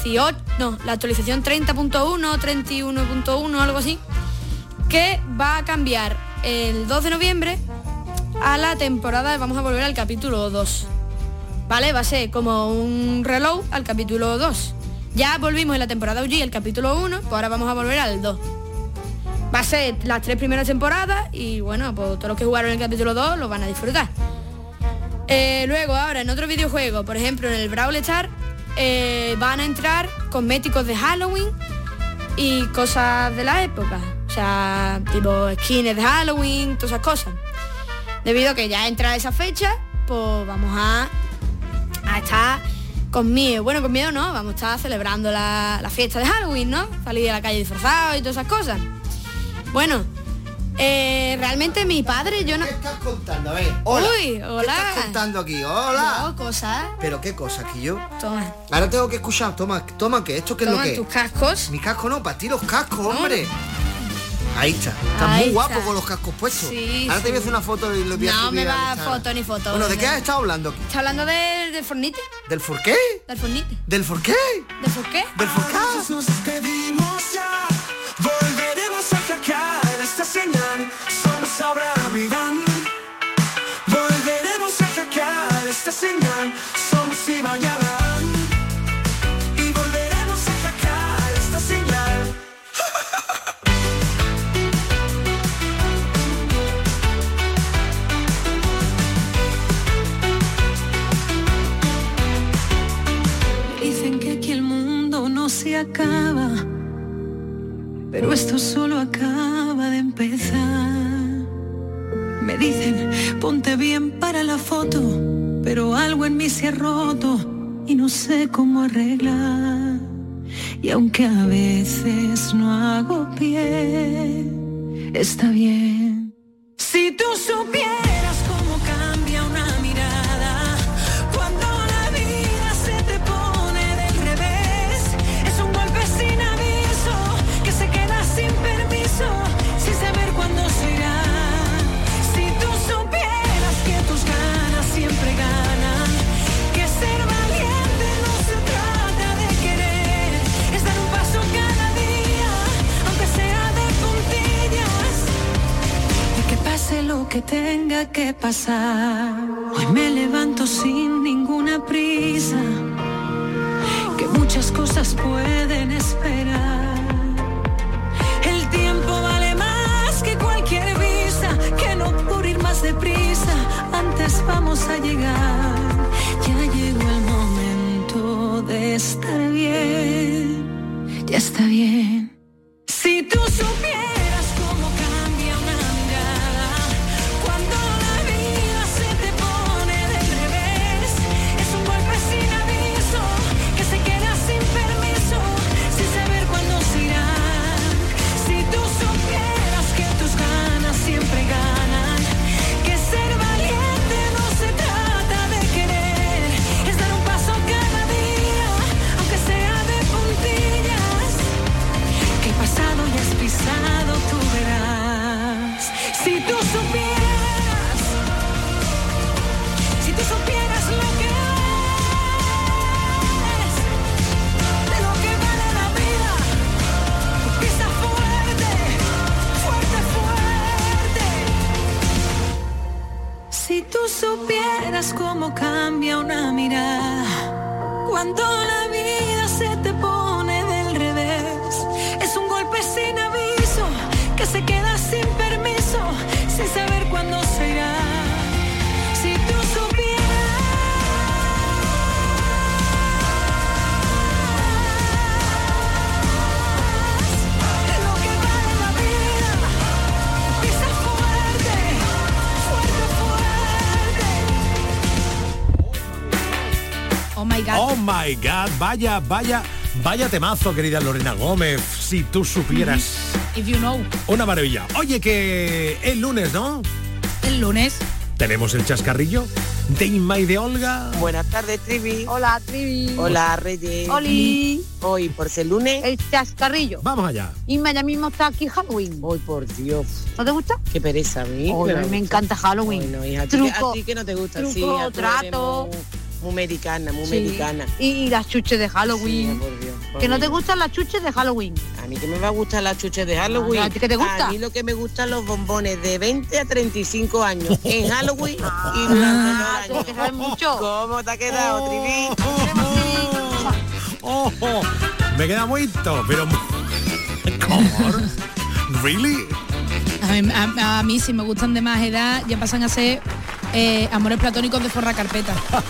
30.1, 31.1, algo así, que va a cambiar el 2 de noviembre a la temporada, vamos a volver al capítulo 2. ¿Vale? Va a ser como un reload al capítulo 2. Ya volvimos en la temporada OG, el capítulo 1, pues ahora vamos a volver al 2. Va a ser las 3 primeras temporadas y bueno, pues todos los que jugaron el capítulo 2 lo van a disfrutar. Luego ahora en otro videojuego, por ejemplo en el Brawl Stars, van a entrar cosméticos de Halloween y cosas de la época. O sea, tipo skins de Halloween, todas esas cosas. Debido a que ya entra esa fecha, pues vamos a estar con miedo. Bueno, con miedo no, vamos a estar celebrando la fiesta de Halloween, ¿no? Salir a la calle disfrazado y todas esas cosas. Bueno, realmente mi padre, yo no... ¿Qué estás contando? A ver, hola. Uy, hola. ¿Qué estás contando aquí? Hola. No, cosas. ¿Pero qué cosas aquí yo? Toma. Ahora tengo que escuchar, toma, ¿qué? ¿Esto qué es lo que es? Tus cascos. Mi casco no, para ti los cascos, hombre. Ahí está. Estás Ahí muy guapo está. con los cascos puestos. Sí, ahora te voy a hacer una foto y lo voy a No subir me al va Instagram. foto ni foto. Bueno, ¿de qué has estado hablando aquí? ¿Está hablando del Fortnite? ¿Del for qué? ¿Del Fortnite? ¿Del for qué? ¿Del por qué? ¿Del for qué? Nos despedimos ya, volveremos a hackear esta señal. Somos Abraham y Dan. Volveremos a hackear esta señal. Somos Iván y Abraham. Y volveremos a hackear esta señal. Dicen que aquí el mundo no se acaba, pero esto solo acaba de empezar. Me dicen, ponte bien para la foto, pero algo en mí se ha roto y no sé cómo arreglar. Y aunque a veces no hago pie, está bien. Si tú supieras cómo cambia una mirada cuando la vida se te pone del revés, es un golpe sin aviso que se queda sin permiso, sin saber cuándo se irá. Si tú supieras que tus ganas siempre ganan, que ser valiente no se trata de querer, es dar un paso cada día, aunque sea de puntillas, y que pase lo que tenga que pasar. Hoy me levanto sin ninguna prisa, que muchas cosas pueden esperar. El tiempo vale más que cualquier visa, que no por ir más deprisa, antes vamos a llegar. Ya llegó el momento de estar bien, ya está bien. Si tú supieras cómo cambia una mirada cuando la vida se te pone del revés, es un golpe sin aviso que se queda sin permiso, sin saber cuándo se irá. Si tú supieras que tus ganas siempre ganan, que ser valiente no se trata de querer, es dar un paso cada día, aunque sea de puntillas, que el pasado ya has pisado, tú verás. Si tú supieras, si tú supieras lo que es, de lo que vale la vida, pisa fuerte, fuerte, fuerte. Si tú supieras cómo cambia una mirada cuando la vida se te pone del revés, es un golpe sin aviso que se queda sin permiso, sin saber cuándo se irá. Si tú supieras, my God. Oh my God, vaya temazo, querida Lorena Gómez, si tú supieras. If you know. Una maravilla. Oye, que el lunes, ¿no? El lunes. Tenemos el chascarrillo de Inma y de Olga. Buenas tardes, Trivi. Hola, Trivi. Hola, Reyes. Oli. Hoy, por ser lunes, el chascarrillo. Vamos allá. Inma, ya mismo está aquí Halloween. Hoy, por Dios. ¿No te gusta? Qué pereza a mí. A mí me encanta Halloween. Bueno, hija, truco, a ti que no te gusta, truco, sí. trato. Muy americana, muy Sí. americana. Y las chuches de Halloween. Sí, por Dios, por ¿Que no Dios. te gustan las chuches de Halloween? A mí que me va a gustar las chuches de Halloween. ¿A ti qué te gusta? A mí lo que me gustan los bombones de 20 a 35 años en Halloween y durante todo el año. Que sabes mucho. ¿Cómo te ha quedado, Trivi? Me queda muito, pero... ¿Cómo? ¿Really? A mí, si me gustan de más edad, ya pasan a ser amores platónicos de forra carpeta.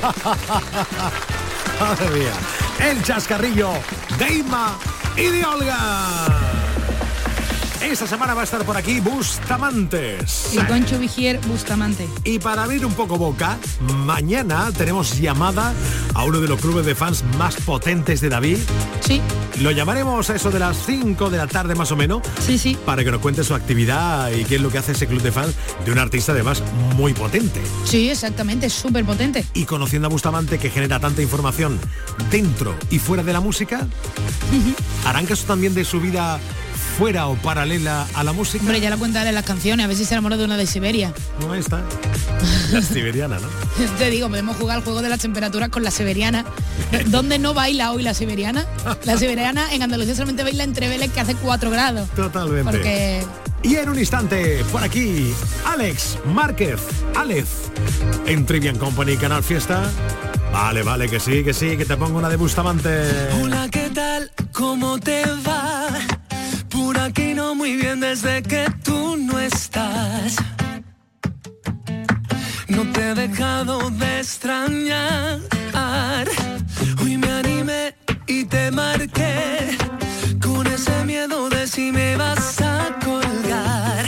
Madre mía. El chascarrillo de Inma y de Olga. Esta semana va a estar por aquí Bustamantes. El Concho Vigier Bustamante. Y para abrir un poco boca, mañana tenemos llamada a uno de los clubes de fans más potentes de David. Sí. Lo llamaremos a eso de las 5 de la tarde más o menos. Sí, sí. Para que nos cuente su actividad y qué es lo que hace ese club de fans de un artista además muy potente. Sí, exactamente, súper potente. Y conociendo a Bustamante, que genera tanta información dentro y fuera de la música, ¿harán caso también de su vida fuera o paralela a la música? Hombre, ya la cuenta de las canciones, a ver si se enamora de una de Siberia. No, ahí está. La siberiana, ¿no? Te digo, podemos jugar al juego de las temperaturas con la siberiana. ¿Dónde no baila hoy la siberiana? La siberiana en Andalucía solamente baila entre Vélez, que hace 4 grados. Totalmente. Porque... Y en un instante, por aquí, Alex Márquez, Alex, en Trivian Company, Canal Fiesta. Vale, que sí, que te pongo una de Bustamante. Hola, ¿qué tal? ¿Cómo te va? Por aquí no muy bien desde que tú no estás. No te he dejado de extrañar. Hoy me animé y te marqué con ese miedo de si me vas a colgar.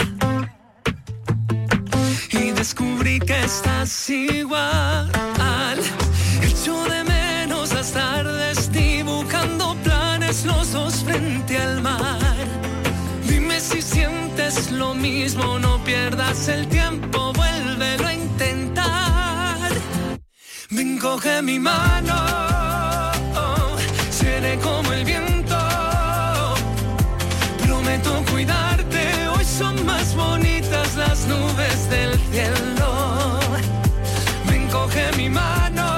Y descubrí que estás igual. Echo de menos las tardes dibujando planes los dos frente al mar. Dime si sientes lo mismo, no pierdas el tiempo, vuélvelo a intentar. Ven, coge mi mano, seré como el viento. Prometo cuidarte, hoy son más bonitas las nubes del cielo. Ven, coge mi mano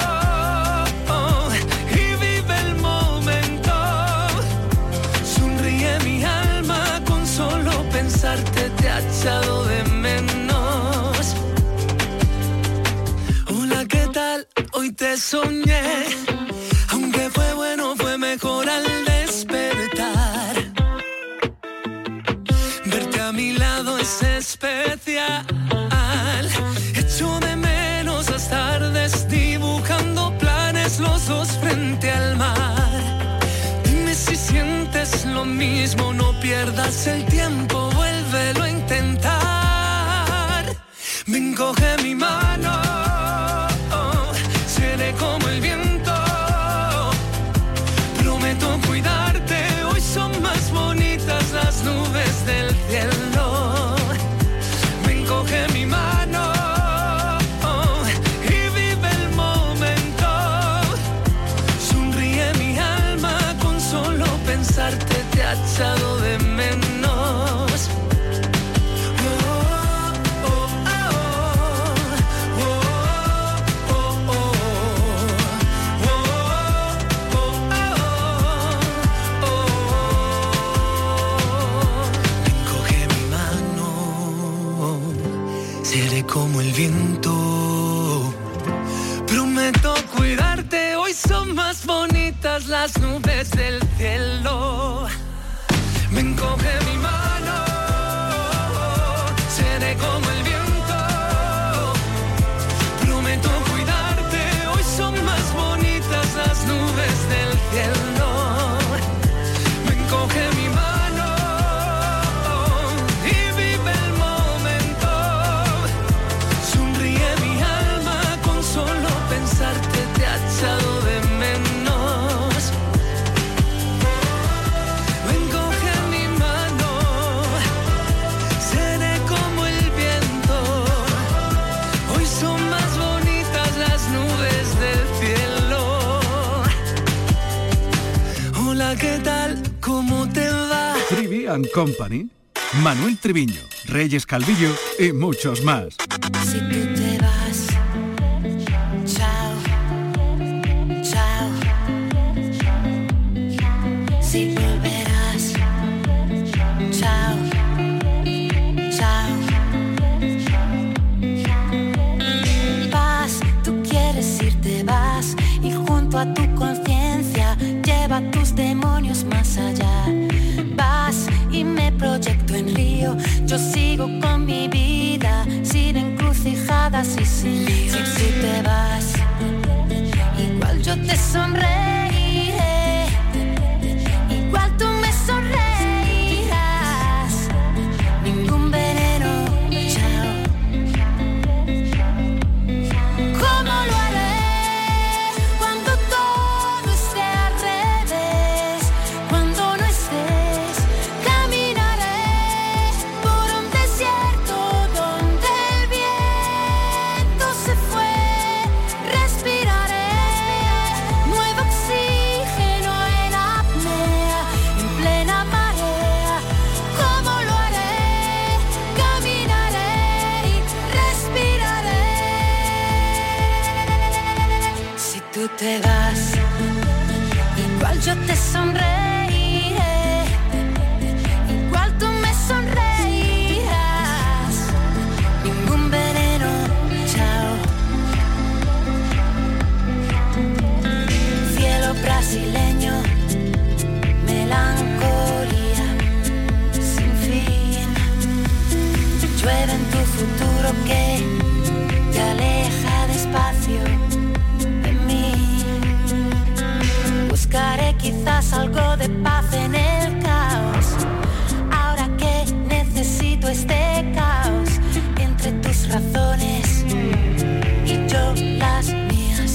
y vive el momento. Sonríe mi alma, con solo pensarte te ha echado de menos. Hola, ¿qué tal? Hoy te soñé, aunque fue bueno, fue mejor al despertar. Verte a mi lado es especial. Echo de menos las tardes dibujando planes los dos frente al mar. Dime si sientes lo mismo, no pierdas el tiempo, vuélvelo a intentar. Ven, coge mi mano, seré como el viento. Prometo cuidarte, hoy son más bonitas las nubes del cielo. Ven, coge mi mano y vive el momento. Sonríe mi alma, con solo pensarte te ha echado de menos. Coge mi mano, seré como el viento. Prometo cuidarte, hoy son más bonitas las nubes del cielo. Ven, coge mi mano, seré como el viento. Prometo cuidarte, hoy son más bonitas las nubes del cielo. Ven, coge mi mano y vive el momento. Sonríe mi alma, con solo pensarte te ha echado de menos. Company, Manuel Triviño, Reyes Calvillo y muchos más. Si tú te vas, chao, chao. Si volverás, chao, chao. Vas, tú quieres irte, vas, y junto a tu conciencia lleva tus demonios más allá. Vas y me proyecto en Río, yo sigo con mi vida, sin encrucijadas y sin lío. Si te vas, igual yo te sonreiré, igual tú me sonreirás. Ningún veneno, chao. ¿Cómo lo haré cuando todo esté al revés? Cuando no estés, caminaré por un desierto donde el viento se fue. Respiraré nuevo oxígeno en apnea, en plena marea. ¿Cómo lo haré? Caminaré y respiraré. Si tú te vas, igual yo te sonreiré, igual tú me sonreirás. Ningún veneno, chao. Cielo brasileño, melancolía sin fin. Llueve en tu futuro que te aleja despacio de mí. Buscaré quizás algo de paz en el caos. Ahora que necesito este caos entre tus razones y yo las mías.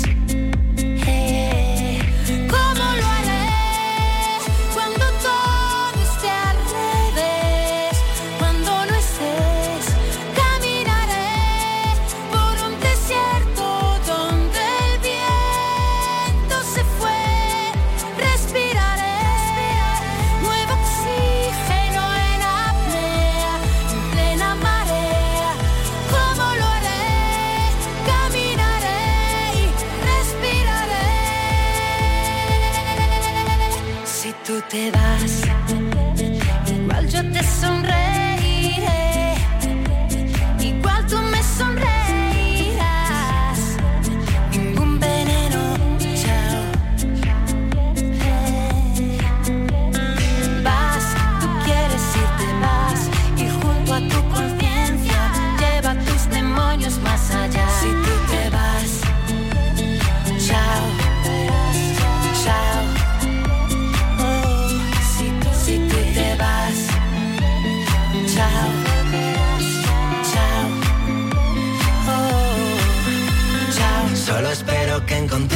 ¿Cómo lo haré cuando todo esté al revés? Cuando no estés, caminaré por un desierto donde el viento se fue. Respiraré nuevo oxígeno en apnea, en plena marea. ¿Cómo lo haré? Caminaré y respiraré. Si tú te vas, igual yo te sonreiré, igual tú me sonreirás. Ningún veneno, chao. Vas, tú quieres irte, vas, y junto a tu conciencia lleva tus demonios más allá. Si tú te vas, chao, chao. Oh, si tú te vas, chao, chao. Oh, chao. Solo espero que encontremos